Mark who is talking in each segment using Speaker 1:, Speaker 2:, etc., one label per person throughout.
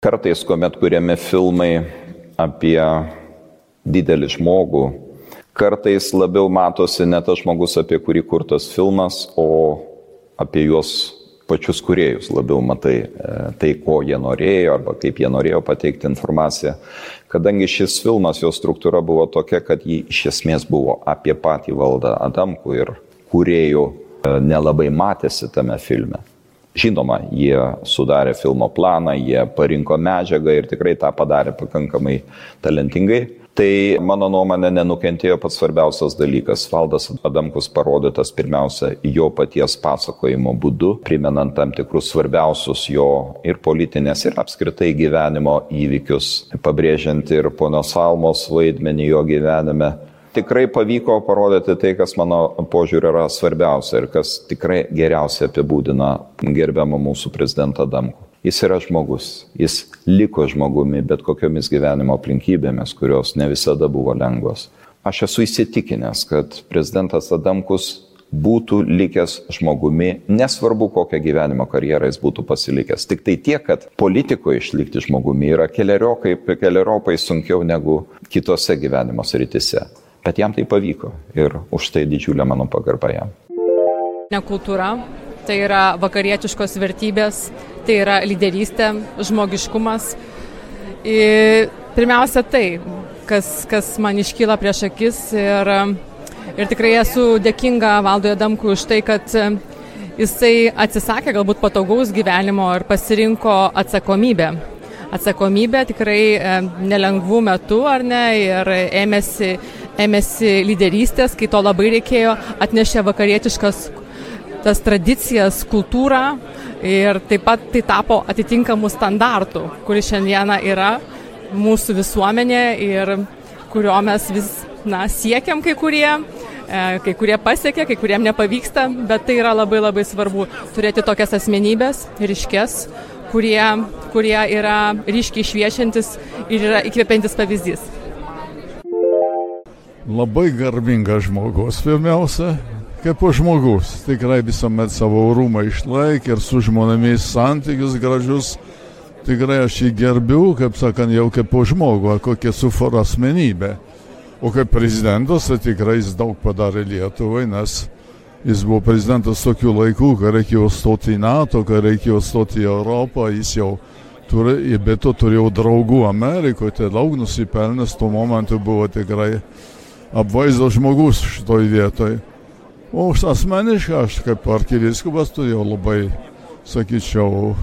Speaker 1: Kartais, kuomet kuriami filmai apie didelį žmogų, kartais labiau matosi ne tas žmogus, apie kurį kurtas filmas, o apie juos pačius kūrėjus labiau matai, tai, ko jie norėjo arba kaip jie norėjo pateikti informaciją. Kadangi šis filmas, jo struktūra buvo tokia, kad jį iš esmės buvo apie patį Valdą Adamkų ir kūrėjų nelabai matėsi tame filme. Žinoma, jie sudarė filmo planą, jie parinko medžiagą ir tikrai tą padarė pakankamai talentingai. Tai mano nuomonė nenukentėjo pats svarbiausias dalykas. Valdas Adamkus parodytas pirmiausia jo paties pasakojimo būdu, primenant tam tikrus svarbiausius jo ir politinės, ir apskritai gyvenimo įvykius, pabrėžiant ir ponios Almos vaidmenį jo gyvenime. Tikrai pavyko parodyti tai, kas mano požiūriu yra svarbiausia ir kas tikrai geriausiai apibūdina gerbiamą mūsų prezidentą Adamkų. Jis yra žmogus, jis liko žmogumi, bet kokiomis gyvenimo aplinkybėmis, kurios ne visada buvo lengvos. Aš esu įsitikinęs, kad prezidentas Adamkus būtų likęs žmogumi, nesvarbu kokią gyvenimo karjerą jis būtų pasilikęs. Tik tai tiek, kad politikoje išlikti žmogumi yra keleriopai sunkiau negu kitose gyvenimo srityse. Bet jam tai pavyko ir už tai didžiulė mano pagarba jam.
Speaker 2: Kultūra, tai yra vakarietiškos vertybės, tai yra lyderystė, žmogiškumas. Ir pirmiausia tai, kas man iškyla prieš akis ir tikrai esu dėkinga Valdui Adamkui už tai, kad jisai atsisakė galbūt patogaus gyvenimo ir pasirinko atsakomybę. Atsakomybę tikrai nelengvų metų, ar ne, ir ėmėsi lyderystės, kai to labai reikėjo, atnešė vakarietiškas tas tradicijas, kultūrą ir taip pat tai tapo atitinkamų standartų, kuris šiandieną yra mūsų visuomenė ir kurio mes vis siekiam kai kurie pasiekia, kai kuriem nepavyksta, bet tai yra labai labai svarbu turėti tokias asmenybės ryškes, kurie yra ryškiai šviečiantis ir yra įkvepiantis pavyzdys.
Speaker 3: Labai garbingas žmogus pirmiausia. Kaip žmogus, tikrai visuomet savo orumą išlaikė ir su žmonėmis santykius gražius. Tikrai aš jį gerbiu, kaip sakant, jau kaip žmogų, kokia sufora asmenybė. O kaip prezidentas, tai tikrai jis daug padarė Lietuvai, nes jis buvo prezidentas tokių laikų, kai reikėjo stoti į NATO, kai reikėjo stoti į Europą, jis jau be to turėjo draugų Amerikoje, tai daug nusipelnęs, tuo momentu buvo tikrai apvaizdos žmogus šitoj vietoj. O asmeniškai aš kaip arkivyskupas turėjau labai, sakyčiau,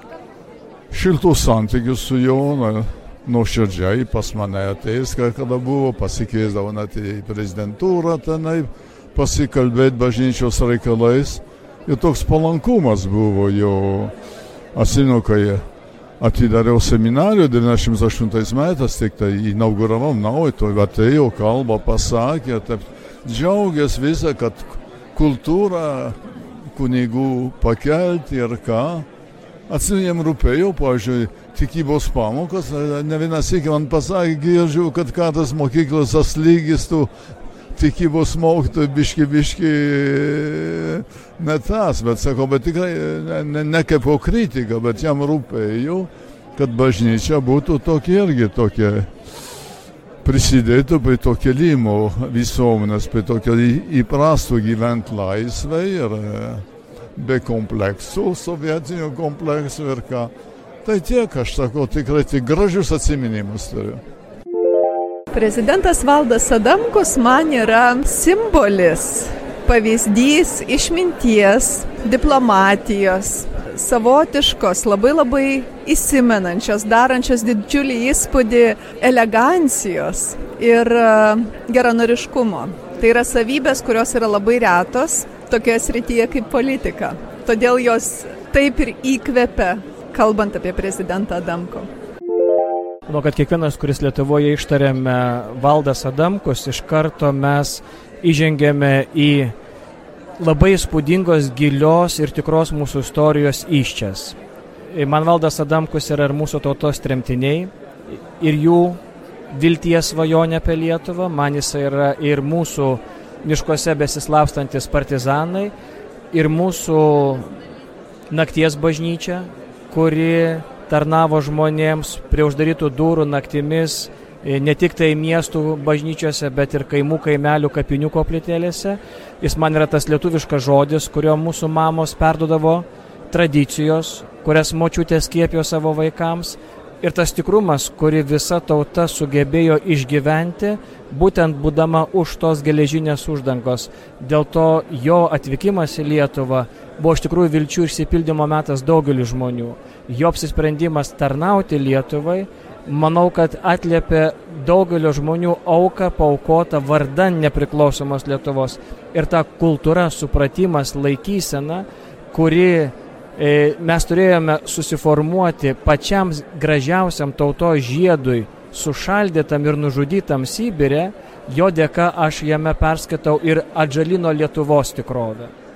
Speaker 3: šiltus santykius su juo, nuoširdžiai pas mane ateis, kada buvo, pasikviesdavo net į prezidentūrą tenai, pasikalbėti bažnyčios reikalais. Ir toks palankumas buvo jo, atsimenu, kai atidariau seminariją 98 metais, tik tai inauguravom naują, to atėjo kalbą, pasakė, taip džiaugiasi visą, kad kultūrą kunigų pakelti ir ką. Atsimenu, jam rūpėjo, pavyzdžiui, tikybos pamokas, ne vienas iki man pasakė, girdžiu, kad kartais mokyklos tas lygis tų tikybos mokytojų biški ne tas, bet sako, bet tikrai ne kaip kritika, bet jam rūpėjo, kad bažnyčia būtų tokia prisidėtų prie to kelimo visuomenės, prie tokio įprastų gyventi laisvai ir be kompleksų, sovietinių kompleksų ir ką. Tai tiek, aš sakau, tikrai tik gražius atsiminimus turiu.
Speaker 4: Prezidentas Valdas Adamkus man yra simbolis, pavyzdys išminties, diplomatijos, savotiškos, labai įsimenančios, darančios didžiulį įspūdį elegancijos ir geranoriškumo. Tai yra savybės, kurios yra labai retos tokioje srityje kaip politika. Todėl jos taip ir įkvepia, kalbant apie prezidentą Adamkų.
Speaker 5: Manau, kad kiekvienas, kuris Lietuvoje ištariame Valdas Adamkus, iš karto mes įžengėme į labai įspūdingos, gilios ir tikros mūsų istorijos įsčias. Man Valdas Adamkus yra ir mūsų tautos tremtiniai, ir jų vilties svajonė apie Lietuvą. Man jis yra ir mūsų miškuose besislapstantis partizanai, ir mūsų nakties bažnyčia, kuri tarnavo žmonėms prie uždarytų durų naktimis, ne tik tai miestų bažnyčiose, bet ir kaimų, kaimelių, kapinių koplytėlėse. Jis man yra tas lietuviškas žodis, kurio mūsų mamos perdodavo, tradicijos, kurias močiutės skiepijo savo vaikams, ir tas tikrumas, kurį visa tauta sugebėjo išgyventi, būtent būdama už tos geležinės uždangos. Dėl to jo atvykimas į Lietuvą buvo iš tikrųjų vilčių išsipildymo metas daugeliu žmonių. Jo apsisprendimas tarnauti Lietuvai, manau, kad atliepė daugelio žmonių auką paaukotą vardan nepriklausomos Lietuvos. Ir ta kultūra, supratimas, laikysena, kuri mes turėjome susiformuoti pačiam gražiausiam tautos žiedui, sušaldytam ir nužudytam Sibire, jo dėka aš jame perskaitau ir atžalino Lietuvos tikrovę.